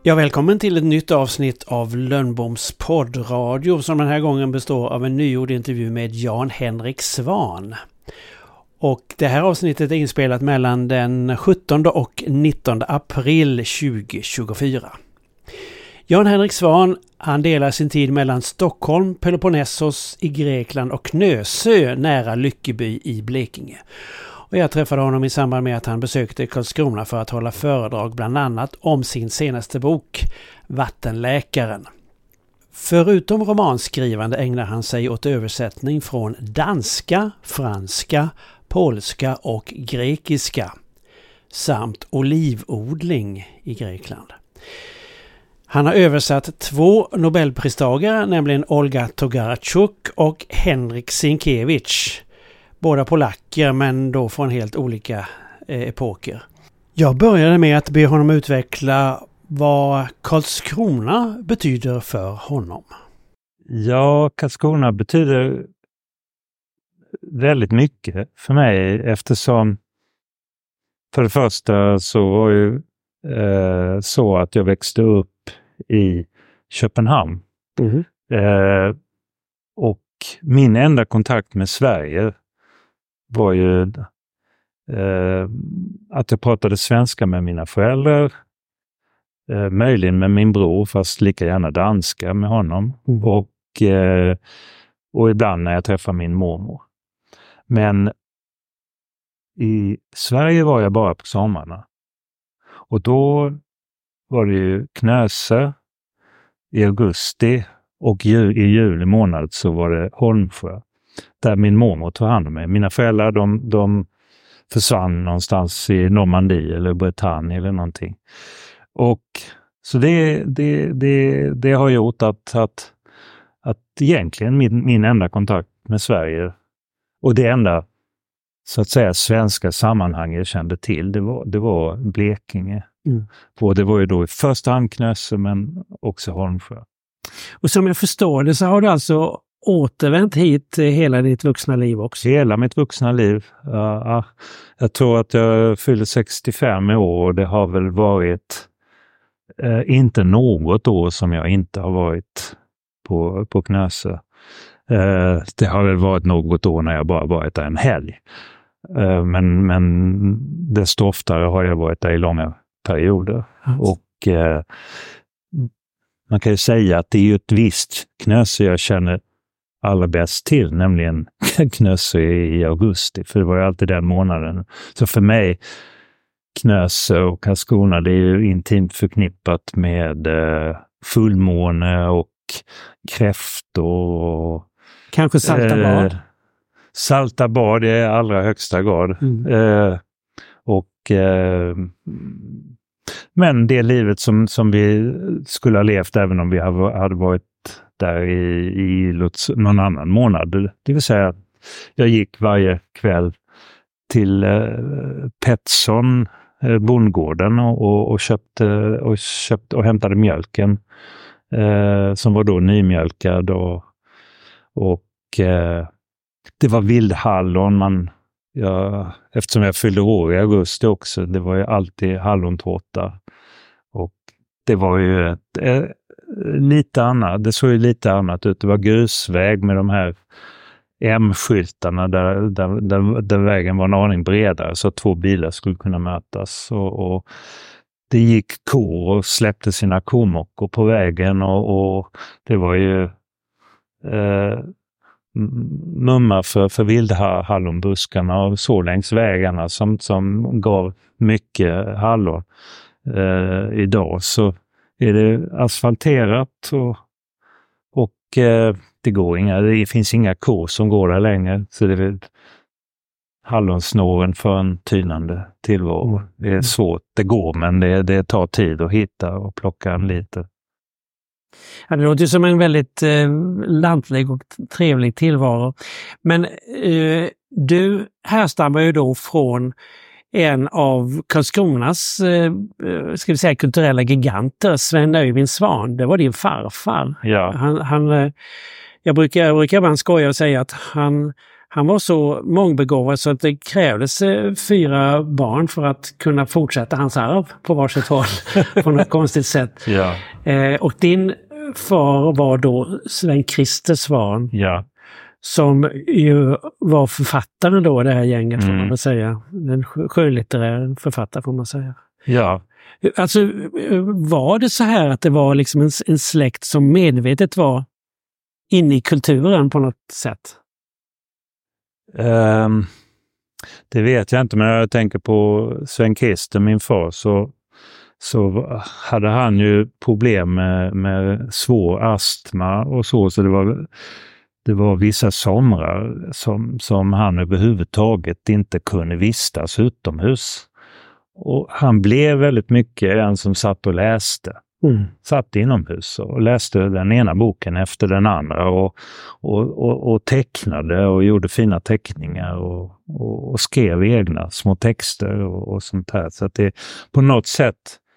Ja, välkommen till ett nytt avsnitt av Lönnboms poddradio som den här gången består av en nygjord intervju med Jan-Henrik Svan. Och det här avsnittet är inspelat mellan den 17 och 19 april 2024. Jan-Henrik Svan, han delar sin tid mellan Stockholm, Peloponnesos i Grekland och Knösö nära Lyckeby i Blekinge. Och jag träffade honom i samband med att han besökte Karlskrona för att hålla föredrag bland annat om sin senaste bok, Vattenläkaren. Förutom romanskrivande ägnar han sig åt översättning från danska, franska, polska och grekiska samt olivodling i Grekland. Han har översatt 2 Nobelpristagare, nämligen Olga Tokarczuk och Henryk Sienkiewicz. Båda polacker men då från helt olika epoker. Jag började med att be honom utveckla vad Karlskrona betyder för honom. Ja, Karlskrona betyder väldigt mycket för mig eftersom för det första så var ju så att jag växte upp i Köpenhamn. Och min enda kontakt med Sverige var ju att jag pratade svenska med mina föräldrar, möjligen med min bror, fast lika gärna danska med honom, och ibland när jag träffar min mormor. Men i Sverige var jag bara på sommarna. Och då var det ju Knösö i augusti och i juli månad så var det Holmsjö. Där min mormor tog hand om mig. Mina föräldrar de försvann någonstans i Normandie eller Bretagne eller någonting. Och så det har gjort att egentligen min enda kontakt med Sverige och det enda så att säga svenska sammanhang jag kände till det var Blekinge. Och det var ju då i första hand Knösö men också Holmsjö. Och som jag förstår det så har du alltså återvänt hit hela ditt vuxna liv också? Hela mitt vuxna liv. Jag tror att jag fyllde 65 år och det har väl varit inte något år som jag inte har varit på Knösö. Det har väl varit något år när jag bara varit där en helg. Men desto oftare har jag varit där i långa perioder. Och man kan ju säga att det är ju ett visst Knösö jag känner allra bäst till, nämligen Knösö i augusti, för det var ju alltid den månaden. Så för mig, Knösö och Karlskrona, det är ju intimt förknippat med fullmåne och kräftor och kanske salta bad. Salta bad i allra högsta grad. Men det livet som vi skulle ha levt även om vi hade varit där i någon annan månad. Det vill säga att jag gick varje kväll till Petson, bondgården och köpte och hämtade mjölken som var då nymjölkad och det var vildhallon eftersom jag fyllde år i augusti också, det var ju alltid hallontårta och det var ju lite annat, det såg ju lite annat ut. Det var grusväg med de här M-skyltarna där vägen var en aning bredare så att 2 bilar skulle kunna mötas och det gick kor och släppte sina komockor på vägen och det var ju mumma för vildhallonbuskarna och så längs vägarna som gav mycket hallon. Idag så är det asfalterat och det finns inga kor som går där längre, så det är väl hallonsnåren för en tynande tillvaro. Det är svårt, det går, men det tar tid att hitta och plocka en liter. Ja, det låter som en väldigt lantlig och trevlig tillvaro. Men du härstammar ju då från en av Karlskronas ska vi säga kulturella giganter, Sven Öjvind Svan. Det var din farfar. Ja. Jag brukar ibland skoja och säga att han Han var så mångbegåvad så att det krävdes 4 barn för att kunna fortsätta hans arv på varsitt håll på något konstigt sätt. Ja. Och din far var då Sven-Christer Svahn. Ja. Som ju var författaren då, det här gänget får man väl säga. En skönlitterär författare får man säga. Ja. Alltså var det så här att det var liksom en släkt som medvetet var inne i kulturen på något sätt? Det vet jag inte, men jag tänker på Sven-Christer, min far, så hade han ju problem med svår astma och så det var vissa somrar som han överhuvudtaget inte kunde vistas utomhus. Och han blev väldigt mycket en som satt och läste. Satt inomhus och läste den ena boken efter den andra och tecknade och gjorde fina teckningar och skrev egna små texter och sånt här. Så att det på något sätt,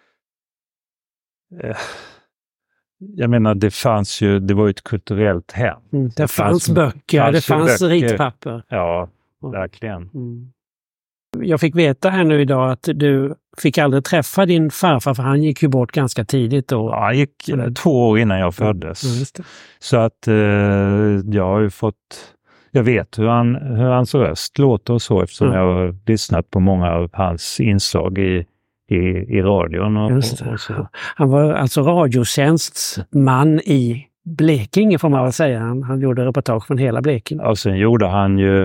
jag menar, det var ju ett kulturellt hem. Det fanns böcker, det fanns ritpapper. Ja, verkligen. Jag fick veta här nu idag att du fick aldrig träffa din farfar, för han gick ju bort ganska tidigt då. Ja, han gick 2 år innan jag föddes. Så att jag har ju jag vet hur hans röst låter och så, eftersom jag har lyssnat på många av hans inslag i radion. Och så. Han var alltså radiotjänstman i Blekinge, får man väl säga. Han gjorde reportage från hela Blekinge. Och sen gjorde han ju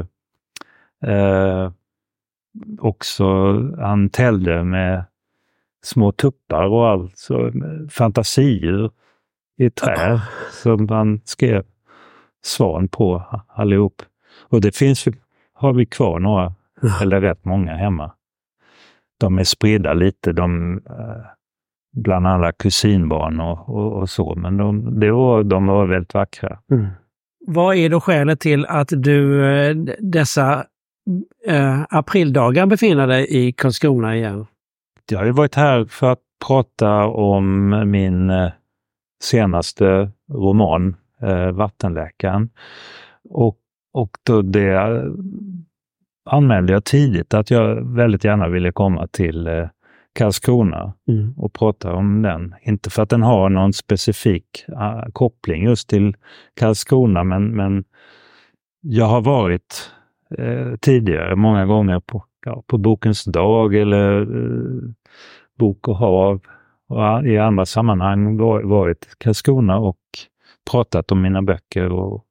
också, han tällde med små tuppar och allt, så fantasier i trä som han skrev svan på allihop. Och det har vi kvar några, eller rätt många hemma. De är spridda lite, bland alla kusinbarn och så, men de var väldigt vackra. Vad är då skälet till att du dessa aprildagar befinner dig i Karlskrona igen? Jag har ju varit här för att prata om min senaste roman, Vattenläkaren. Och då det anmälde jag tidigt att jag väldigt gärna ville komma till Karlskrona och prata om den. Inte för att den har någon specifik koppling just till Karlskrona, men jag har varit tidigare många gånger på Bokens dag eller Bok och hav och i andra sammanhang varit i Karlskrona och pratat om mina böcker. Och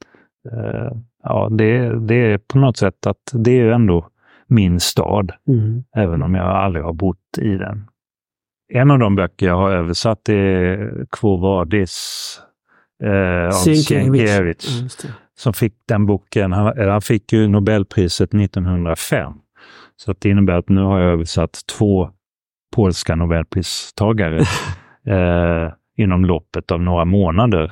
det är på något sätt att det är ändå min stad, även om jag aldrig har bott i den. En av de böcker jag har översatt är Quo Vadis av Sienkiewicz, som fick den boken. Han fick ju Nobelpriset 1905. Så att det innebär att nu har jag översatt 2 polska Nobelpristagare inom loppet av några månader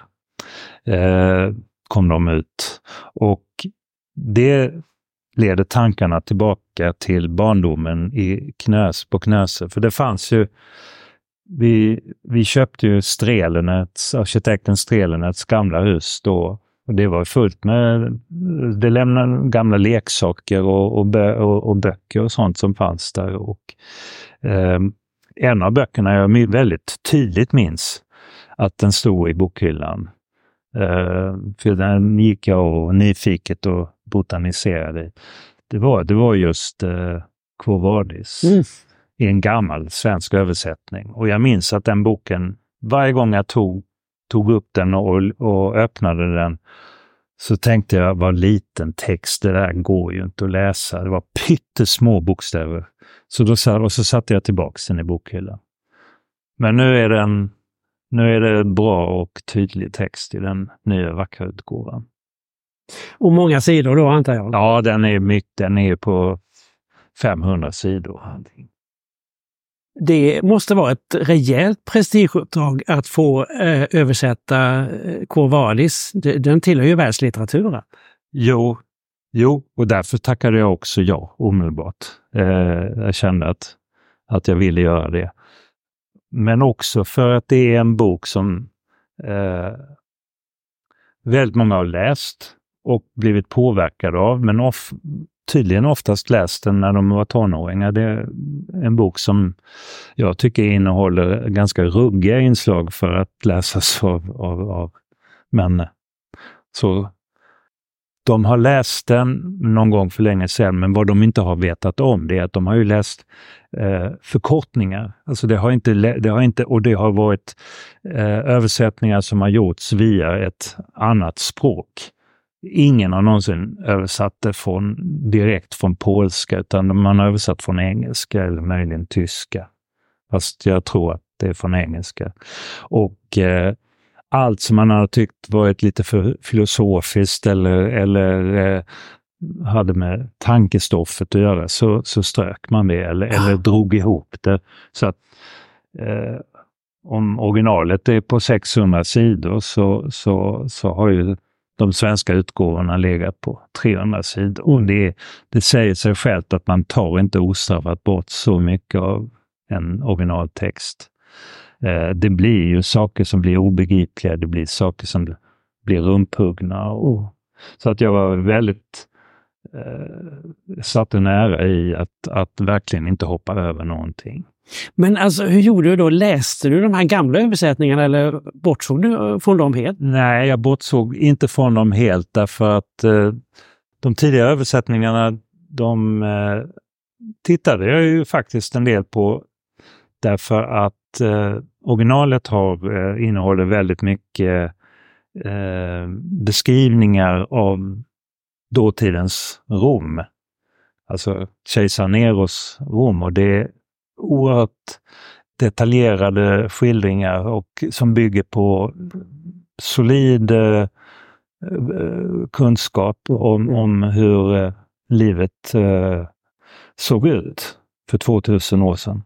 kom de ut. Och det leder tankarna tillbaka till barndomen på Knöse. För det fanns ju, vi köpte ju arkitekten Strelenets gamla hus då. Och det var fullt med, det lämnade gamla leksaker och böcker och sånt som fanns där. Och en av böckerna jag väldigt tydligt minns att den stod i bokhyllan. För den gick jag och nyfiket och botaniserade. Det var just Quo Vadis i en gammal svensk översättning. Och jag minns att den boken, varje gång jag tog upp den och öppnade den, så tänkte jag, vad liten text, det där går ju inte att läsa. Det var pyttesmå bokstäver. Så satte jag tillbaka den i bokhyllan. Men nu är det bra och tydlig text i den nya vackra utgåvan. Och många sidor då, antar jag? Ja, den är på 500 sidor. Det måste vara ett rejält prestigeuppdrag att få översätta Quo Vadis. Den tillhör ju världslitteraturen. Jo, och därför tackade jag också ja omedelbart. Jag kände att jag ville göra det. Men också för att det är en bok som väldigt många har läst och blivit påverkade av, men tydligen oftast läst den när de var tonåringar. Det är en bok som jag tycker innehåller ganska ruggiga inslag för att läsas av män. Så de har läst den någon gång för länge sedan, men vad de inte har vetat om det är att de har ju läst förkortningar. Alltså det har varit översättningar som har gjorts via ett annat språk. Ingen har någonsin översatt det direkt från polska, utan man har översatt från engelska eller möjligen tyska. Fast jag tror att det är från engelska. Och allt som man har tyckt varit lite för filosofiskt eller hade med tankestoffet att göra, så strök man det eller drog ihop det. Så att om originalet är på 600 sidor så har ju de svenska utgåvorna legat på 300 sidor. Och det säger sig självt att man tar inte ostraffat bort så mycket av en originaltext. Det blir ju saker som blir obegripliga, det blir saker som blir rumphuggna. Så att jag var väldigt satte nära i att verkligen inte hoppa över någonting. Men alltså, hur gjorde du då? Läste du de här gamla översättningarna eller bortsåg du från dem helt? Nej, jag bortsåg inte från dem helt, därför att de tidigare översättningarna, de tittade jag ju faktiskt en del på, därför att originalet innehåller väldigt mycket beskrivningar av dåtidens Rom. Alltså kejsar Neros Rom, och det är oerhört detaljerade skildringar och som bygger på solid kunskap om hur livet såg ut för 2000 år sedan.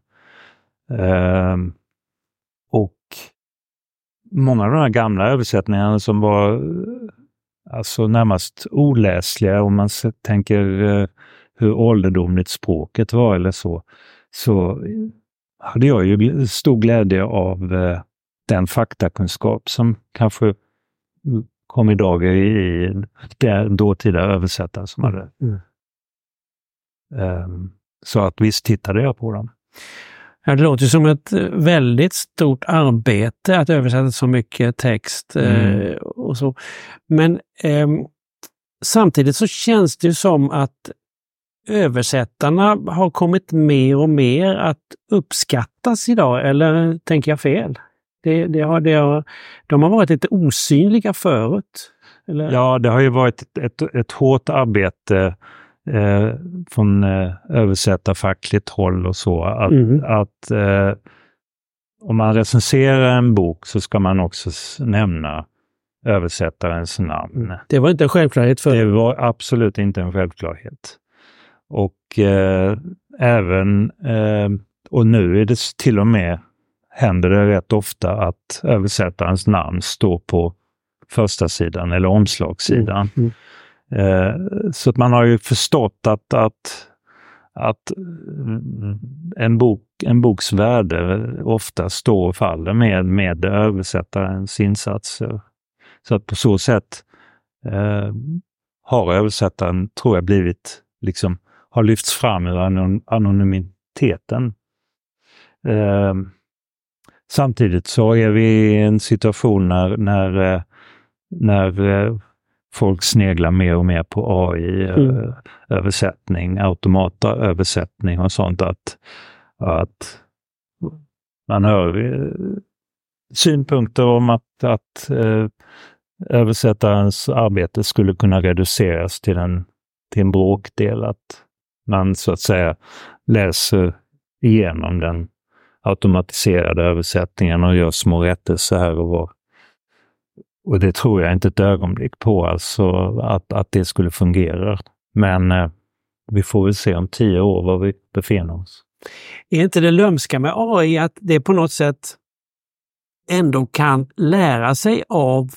Och många av de här gamla översättningarna som var alltså närmast oläsliga, om man tänker hur ålderdomligt språket var eller så hade jag ju stor glädje av den faktakunskap som kanske kom i dagar i den dåtida översättare som hade. Så att visst tittade jag på dem. Ja, det låter som ett väldigt stort arbete att översätta så mycket text och så. Men samtidigt så känns det som att översättarna har kommit mer och mer att uppskattas idag, eller tänker jag fel? De har varit lite osynliga förut. Eller? Ja, det har ju varit ett hårt arbete från översättarfackligt håll och så. Att om man recenserar en bok så ska man också nämna översättarens namn. Det var inte en självklarhet för. Det var absolut inte en självklarhet. Och även och nu är det till och med, händer det rätt ofta att översättarens namn står på första sidan eller omslagssidan. Så att man har ju förstått att en boks värde ofta står och faller med översättarens insatser. Så att på så sätt har översättaren, tror jag, blivit har lyfts fram ur anonymiteten. Samtidigt så är vi i en situation när folk sneglar mer och mer på AI-översättning, automatöversättning och sånt, att man hör synpunkter om att översättarens arbete skulle kunna reduceras till en bråkdel, att man så att säga läser igenom den automatiserade översättningen och gör små rättelser här och var. Och det tror jag inte ett ögonblick på, alltså att det skulle fungera. Men vi får väl se om 10 år var vi befinner oss. Är inte det lömska med AI att det på något sätt ändå kan lära sig av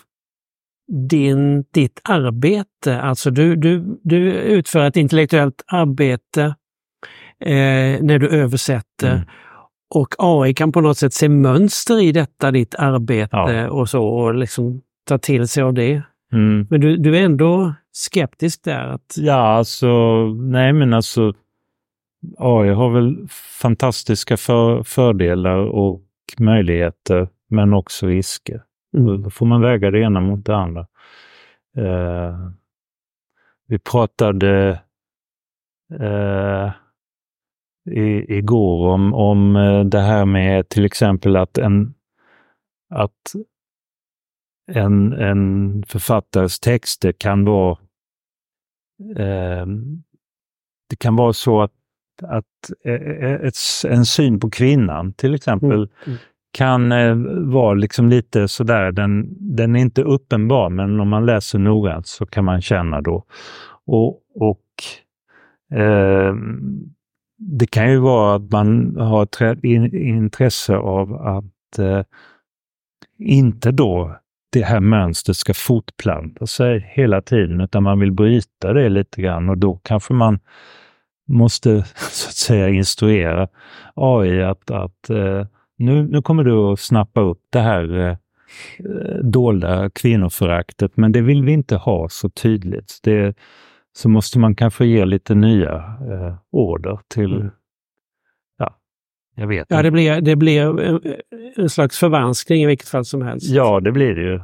ditt arbete? Alltså du utför ett intellektuellt arbete när du översätter. Och AI kan på något sätt se mönster i detta ditt arbete och så, och ta till sig av det. Men du är ändå skeptisk där? Ja, alltså, nej men alltså, AI har väl fantastiska fördelar och möjligheter, men också risker. Då får man väga det ena mot det andra. Vi pratade igår om det här med till exempel att en författares texter kan vara det kan vara så att en syn på kvinnan till exempel kan vara liksom lite sådär, den är inte uppenbar, men om man läser noggrant så kan man känna då. Och det kan ju vara att man har ett intresse av att inte då det här mönstret ska fortplanta sig hela tiden, utan man vill bryta det lite grann, och då kanske man måste så att säga instruera AI att nu kommer du att snappa upp det här dolda kvinnoföraktet, men det vill vi inte ha så tydligt. Så måste man kanske ge lite nya order till, jag vet inte. Ja, det blir en slags förvanskning i vilket fall som helst. Ja, det blir det ju.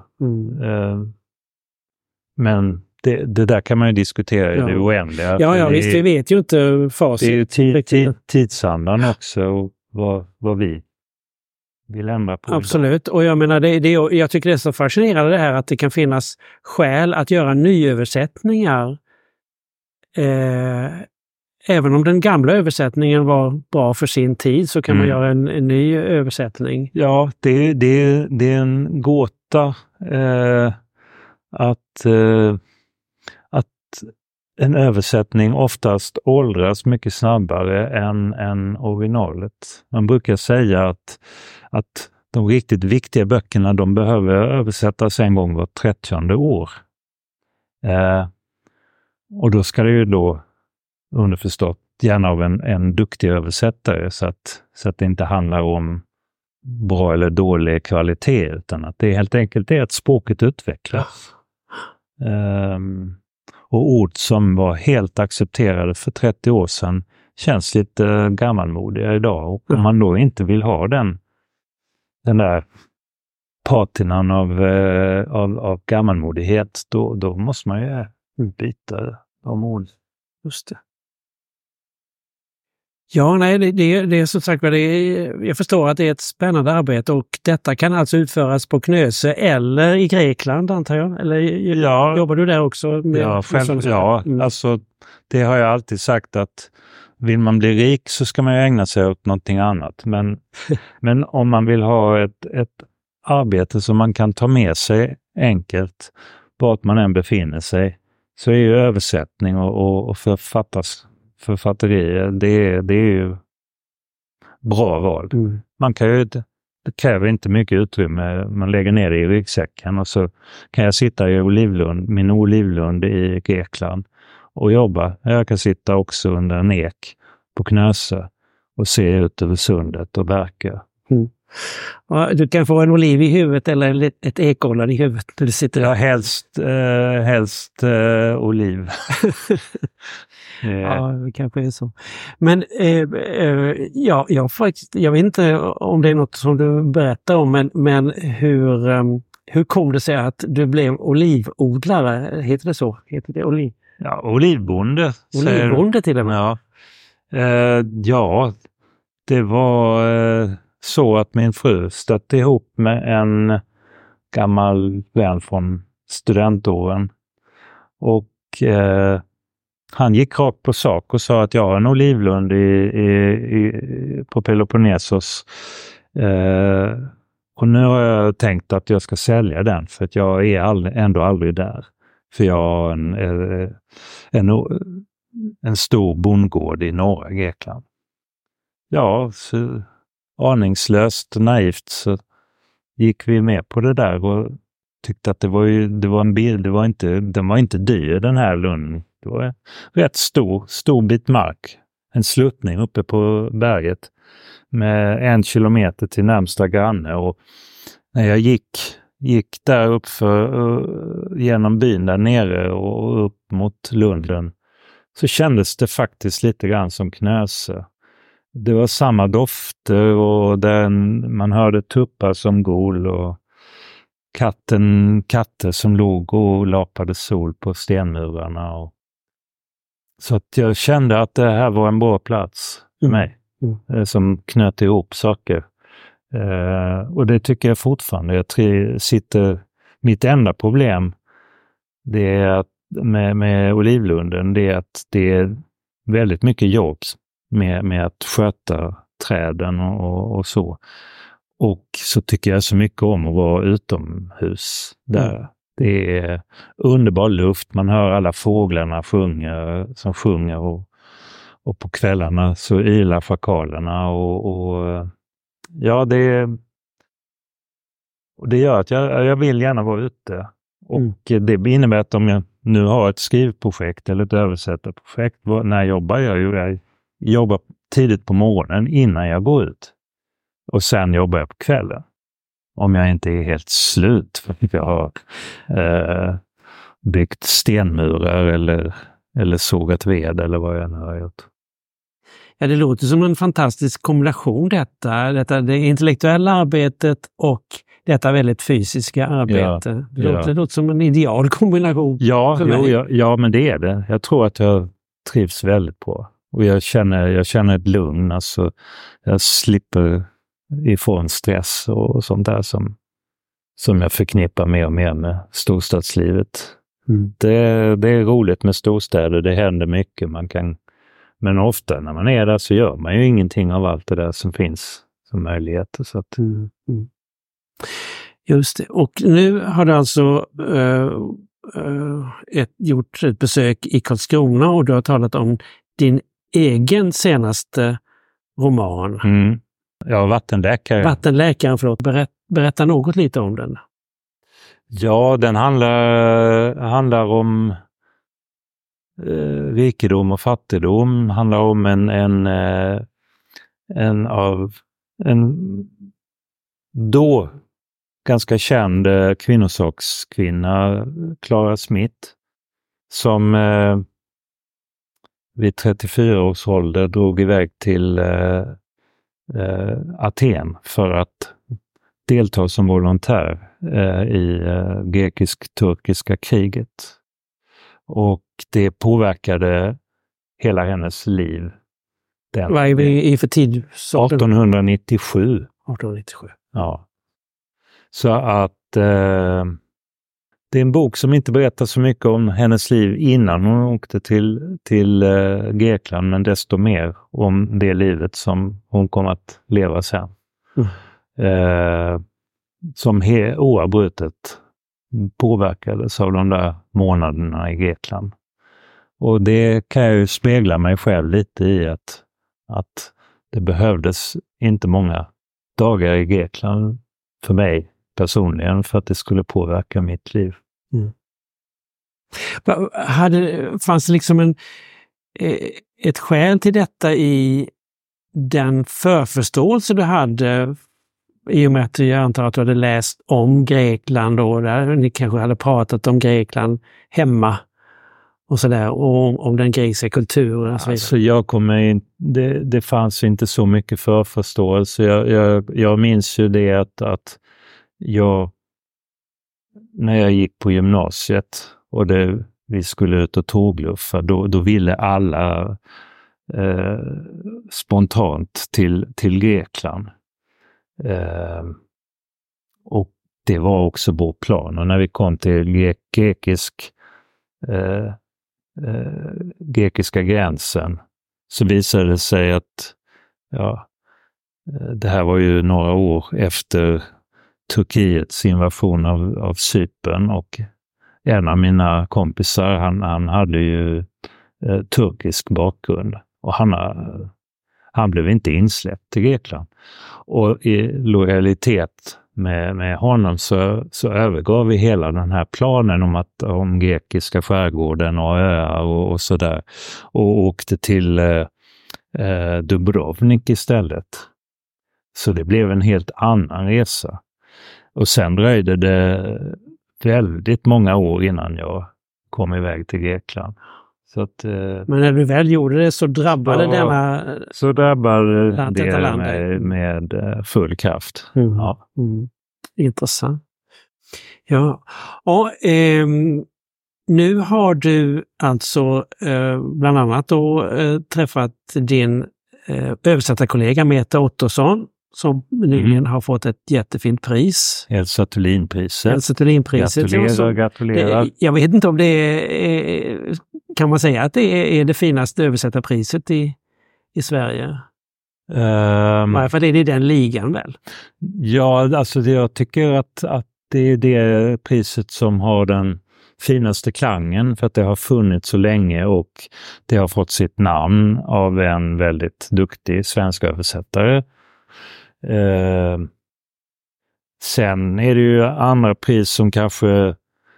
Men det där kan man ju diskutera i det oändliga. Ja, visst, vi vet ju inte facit. Det är ju tidsandan också, och vad vi vill ändra på. Absolut, och jag menar, jag tycker det är så fascinerande det här att det kan finnas skäl att göra nyöversättningar. Även om den gamla översättningen var bra för sin tid, så kan man göra en ny översättning. Ja, det är en gåta att en översättning oftast åldras mycket snabbare än originalet. Man brukar säga att de riktigt viktiga böckerna, de behöver översättas en gång var 30:e år. Och då ska det ju då underförstått gärna av en duktig översättare, så att det inte handlar om bra eller dålig kvalitet, utan att det helt enkelt är att språket utvecklas. Och ord som var helt accepterade för 30 år sedan känns lite gammalmodiga idag. Och om man då inte vill ha den där patinan av gammalmodighet, då måste man ju byta de ord. Just det. Ja, nej, det är som sagt, jag förstår att det är ett spännande arbete, och detta kan alltså utföras på Knöse eller i Grekland, antar jag? Eller jobbar du där också? Alltså det har jag alltid sagt, att vill man bli rik så ska man ju ägna sig åt någonting annat. Men om man vill ha ett arbete som man kan ta med sig enkelt vart man än befinner sig, så är ju översättning och författeri, det är ju bra val. Man kan ju, det kräver inte mycket utrymme. Man lägger ner det i ryggsäcken, och så kan jag sitta i min olivlund i Grekland och jobba. Jag kan sitta också under en ek på Knöse och se ut över sundet och verka. Ja, du kan få en oliv i huvudet eller ett ekollon i huvudet när du sitter där. Ja, helst oliv. Ja, det kanske är så. Men jag vet inte om det är något som du berättar om, men hur kom det sig att du blev olivodlare? Heter det så? Heter det oliv? Ja, olivbonde. Olivbonde till och med. Ja, det var så att min fru stötte ihop med en gammal vän från studentåren. Och han gick rakt på sak och sa att jag har en olivlund på Peloponnesos. Och nu har jag tänkt att jag ska sälja den, för att jag är ändå aldrig där. För jag har en stor bondgård i norra Grekland. Ja, så aningslöst naivt så gick vi med på det där och tyckte att det var en bild. Den var inte dyr, den här lunden. Det var en rätt stor bit mark. En sluttning uppe på berget med 1 kilometer till närmsta granne. Och när jag gick gick där upp genom byn där nere och upp mot Lunden, så kändes det faktiskt lite grann som Knöse. Det var samma dofter och man hörde tuppar som gol och katter som låg och lapade sol på stenmurarna. Så att jag kände att det här var en bra plats för mig. Som knöt ihop saker. Och det tycker jag fortfarande. Mitt enda problem, det är att med Olivlunden, det är att det är väldigt mycket jobb med att sköta träden och så. Och så tycker jag så mycket om att vara utomhus där. Det är underbar luft. Man hör alla fåglarna som sjunger och på kvällarna så ylar schakalerna och ja, det gör att jag vill gärna vara ute. Och det innebär att om jag nu har ett skrivprojekt eller ett översättarprojekt, när jobbar jag jobbar tidigt på morgonen innan jag går ut. Och sen jobbar jag på kvällen. Om jag inte är helt slut för att jag har byggt stenmurar eller sågat ved eller vad jag nu har gjort. Ja, det låter som en fantastisk kombination detta det intellektuella arbetet och detta väldigt fysiska arbete. Det låter som en ideal kombination. Ja, men det är det. Jag tror att jag trivs väldigt på. Och jag känner ett lugn. Alltså, jag slipper ifrån stress och sånt där som jag förknippar mer och mer med storstadslivet. Det är roligt med storstäder. Det händer mycket. Men ofta när man är där så gör man ju ingenting av allt det där som finns som möjligheter. Så att... Just det. Och nu har du alltså gjort ett besök i Karlskrona och du har talat om din egen senaste roman. Ja, Vattenläkaren, förlåt. Berätta något lite om den. Ja, den handlar om rikedom och fattigdom. Handlar om en då ganska känd kvinnosakskvinna, Clara Smith, som vid 34 års ålder drog iväg till Aten för att delta som volontär i grekisk-turkiska kriget. Och det påverkade hela hennes liv. Vad är vi i för tid? 1897. 1897. Ja. Så att det är en bok som inte berättar så mycket om hennes liv innan hon åkte till Grekland, men desto mer om det livet som hon kom att leva sen. Som oavbrutet påverkades av de där månaderna i Grekland. Och det kan jag ju spegla mig själv lite i att det behövdes inte många dagar i Grekland för mig personligen för att det skulle påverka mitt liv. Fanns det liksom ett skäl till detta i den förförståelse du hade, i och med att jag antar att du hade läst om Grekland och där ni kanske hade pratat om Grekland hemma och sådär, och om den grekiska kulturen och så vidare? Alltså det fanns inte så mycket förförståelse. Jag minns ju det att när jag gick på gymnasiet och vi skulle ut och tågluffa, då ville alla spontant till Grekland. Och det var också vår plan. Och när vi kom till grekiska gränsen så visade det sig att det här var ju några år efter Turkiets invasion av Cypern, och en av mina kompisar han hade ju turkisk bakgrund och han blev inte insläppt till Grekland. Och i lojalitet med honom så övergav vi hela den här planen om grekiska skärgården och öar och sådär, och åkte till Dubrovnik istället. Så det blev en helt annan resa. Och sen dröjde det väldigt många år innan jag kom iväg till Grekland. Så att, men när du väl gjorde det så drabbade så drabbade det mig med full kraft. Ja. Intressant. Ja, och nu har du alltså bland annat då träffat din översättarkollega Meta Ottosson som nyligen har fått ett jättefint pris. Elsa Thulin-priset. Gratulerar. Jag vet inte om det är, kan man säga att det är det finaste översättarpriset i Sverige? Varför är det i den ligan väl? Ja, alltså jag tycker att det är det priset som har den finaste klangen för att det har funnits så länge och det har fått sitt namn av en väldigt duktig svensk översättare. Sen är det ju andra pris som kanske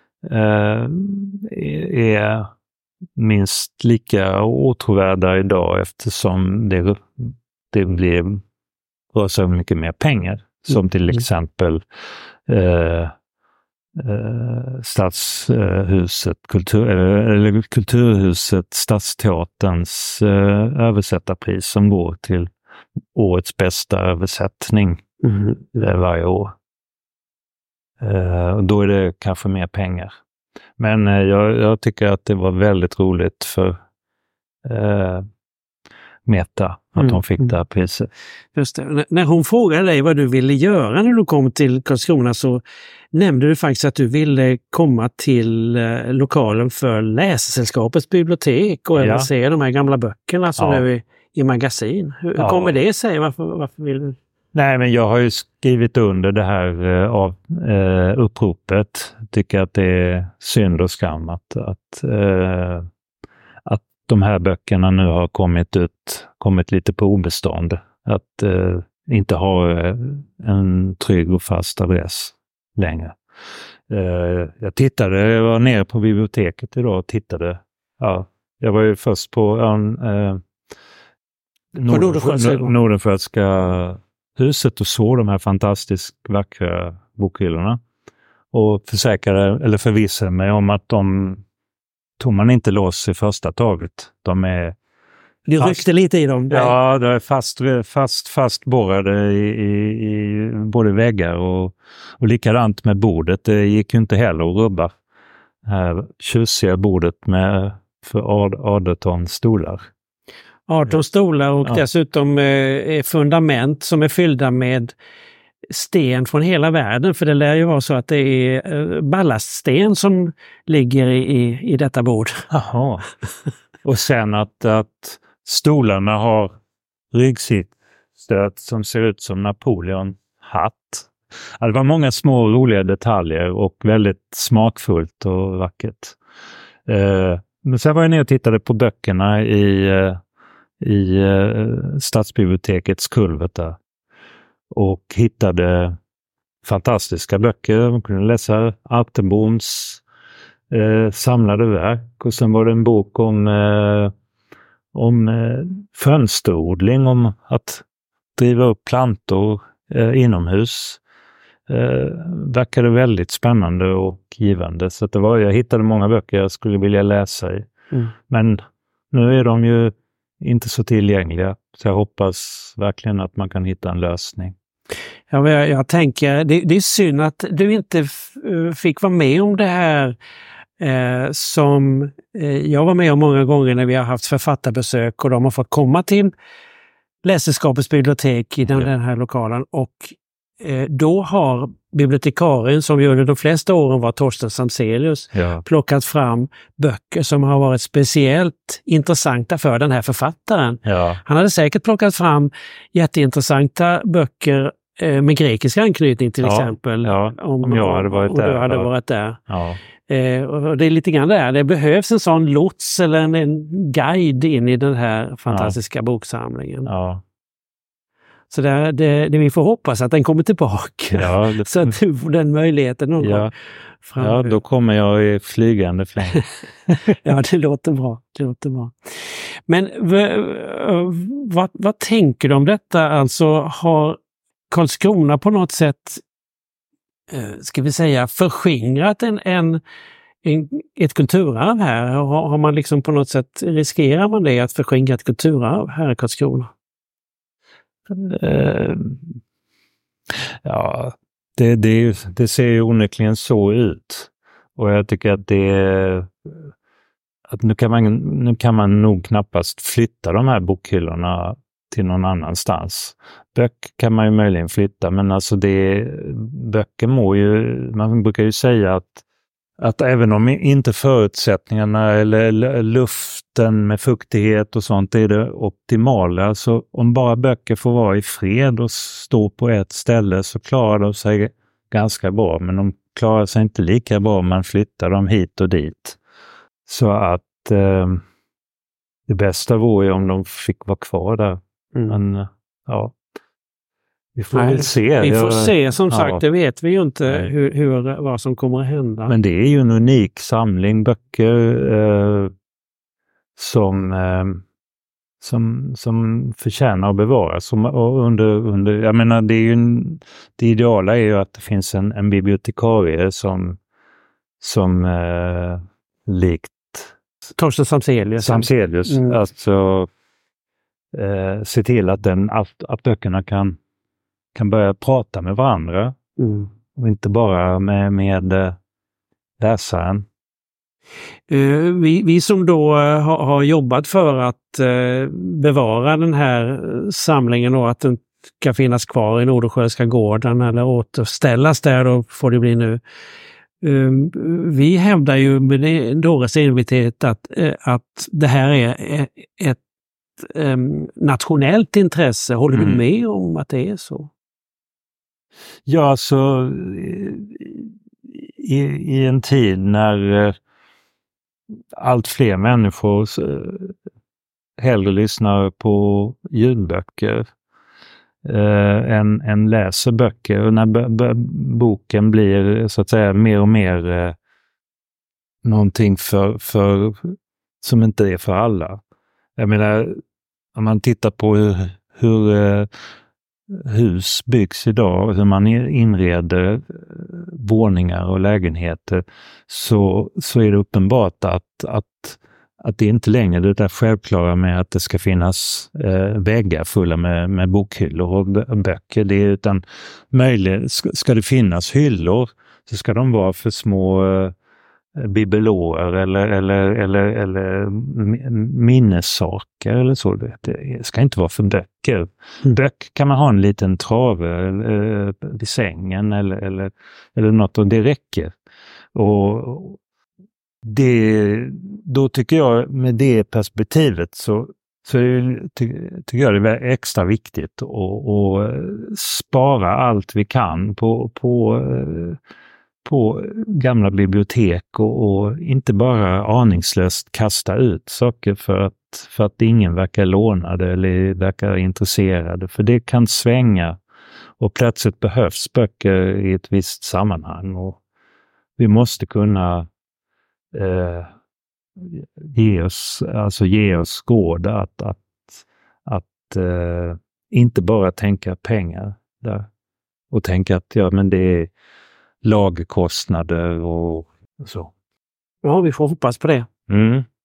är minst lika åtråvärda idag eftersom det rör sig om mycket mer pengar. Som till exempel Stadshuset, Kulturhuset, Stadsteaterns översättarpris som går till årets bästa översättning varje år. Och då är det kanske mer pengar. Men jag tycker att det var väldigt roligt för Meta att hon fick det här priset. Just det. När hon frågade dig vad du ville göra när du kom till Karlskrona så nämnde du faktiskt att du ville komma till lokalen för Läsesällskapets bibliotek och även se de här gamla böckerna som är i magasin. Hur kommer det sig? Varför vill du? Nej, men jag har ju skrivit under det här uppropet. Tycker att det är synd och skam att de här böckerna nu har kommit lite på obestånd. Att inte ha en trygg och fast adress längre. Jag var nere på biblioteket idag och tittade. Ja, jag var ju först på Nordenskiöldska huset och såg de här fantastiskt vackra bokhyllorna. Och förvissade mig om att de tog man inte loss i första taget. Du ryckte lite i dem? Ja, de är fastborrade i både väggar och likadant med bordet. Det gick ju inte heller att rubba. Det här tjusiga bordet för 18 stolar. 18 stolar och dessutom fundament som är fyllda med sten från hela världen. För det lär ju vara så att det är ballaststen som ligger i detta bord. Jaha. Och sen att stolarna har ryggstöt som ser ut som Napoleon-hatt. Det var många små roliga detaljer och väldigt smakfullt och vackert. Men sen var jag ner och tittade på böckerna i Stadsbibliotekets kulvert där. Och hittade fantastiska böcker. Man kunde läsa Attenboms samlade verk. Och sen var det en bok om fönsterodling, om att driva upp plantor inomhus. Verkade väldigt spännande och givande. Så jag hittade många böcker jag skulle vilja läsa i. Men nu är de ju inte så tillgängliga. Så jag hoppas verkligen att man kan hitta en lösning. Ja, jag tänker, det är synd att du inte fick vara med om det här som jag var med om många gånger när vi har haft författarbesök och de har fått komma till Läsesällskapets bibliotek i den här lokalen. Och då har bibliotekarien, som ju under de flesta åren var Torsten Samzelius, plockat fram böcker som har varit speciellt intressanta för den här författaren. Ja. Han hade säkert plockat fram jätteintressanta böcker med grekisk anknytning till exempel. Ja, om jag hade varit där. Du hade varit där. Ja. Och det är lite grann där. Det behövs en sån lots eller en guide in i den här fantastiska boksamlingen. Ja. Så det vi får hoppas att den kommer tillbaka. Ja, så att du får den möjligheten någon gång. Ja, då kommer jag i flygande fläng. Ja, det låter bra. Men vad tänker du om detta? Alltså har Karlskrona på något sätt ska vi säga, förskingrat ett kulturarv här? Har man liksom på något sätt, riskerar man det, att förskingra ett kulturarv här i Karlskrona? Ja, det ser ju onekligen så ut. Och jag tycker att nu kan man nog knappast flytta de här bokhyllorna till någon annanstans. Böcker kan man ju möjligen flytta, men alltså böcker man brukar ju säga att även om inte förutsättningarna eller luften med fuktighet och sånt är det optimala, så om bara böcker får vara i fred och stå på ett ställe så klarar de sig ganska bra, men de klarar sig inte lika bra om man flyttar dem hit och dit. Så att det bästa vore om de fick vara kvar där. Men ja, vi får väl se. Vi får se, som sagt, det vet vi ju inte vad som kommer att hända. Men det är ju en unik samling böcker som förtjänar att bevaras. Jag menar, det ideala är ju att det finns en bibliotekarie som likt Torsten Samzelius. Alltså se till att böckerna kan börja prata med varandra. Och inte bara med läsaren. Vi som då har jobbat för att bevara den här samlingen och att den ska finnas kvar i Nordsjöska gården eller återställas där, då får det bli nu. Vi hävdar ju med Dores envishet att det här är ett nationellt intresse. Håller du med om att det är så? Ja, så i en tid när allt fler människor hellre lyssnar på ljudböcker än läser böcker, och när boken blir så att säga mer och mer någonting för som inte är för alla. Jag menar, om man tittar på hur hus byggs idag, hur man inreder våningar och lägenheter, så är det uppenbart att det inte längre är det där självklara med att det ska finnas väggar fulla med bokhyllor och böcker. Utan möjligt ska det finnas hyllor, så ska de vara för små bibelåer eller minnessaker eller så. Det ska inte vara för böcker. Böcker kan man ha en liten trave vid sängen eller något, och det räcker. Och då tycker jag, med det perspektivet så tycker jag det är extra viktigt att spara allt vi kan på gamla bibliotek och inte bara aningslöst kasta ut saker för att ingen verkar lånade eller verkar intresserade. För det kan svänga och plötsligt behövs böcker i ett visst sammanhang, och vi måste kunna ge oss råd att inte bara tänka pengar där och tänka att men det är lagerkostnader och så. Ja, vi får hoppas på det.